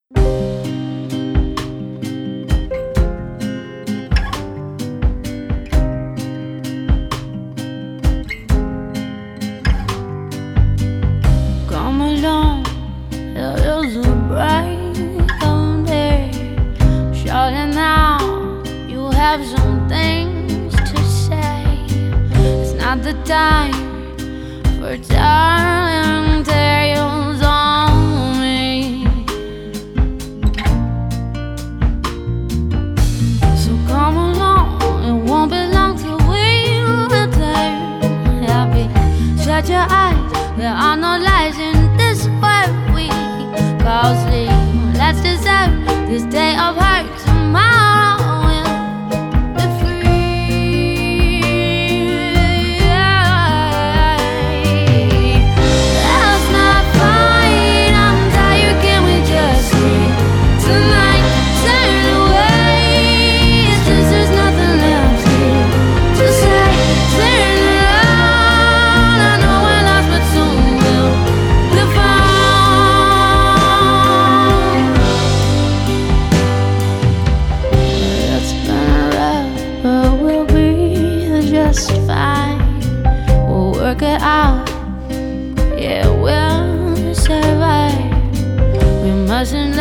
Come along, it is a bright day. Surely now you have some things to say. It's not the time for telling tales on me. So come along, it won't be long till we'll turn happy. Shut your eyes, there are no lies in this world we call sleep. Let's deserve this day of hurt. Tomorrow we'll be free. Let's not fight, I'm tired, can we just sleep tonight? Turn away, it's just there's nothing left here to say. Turn around, I know we're lost but soon we'll be found. It's been rough, but we'll be just fine. We'll work it out, yeah, we'll survive. We mustn't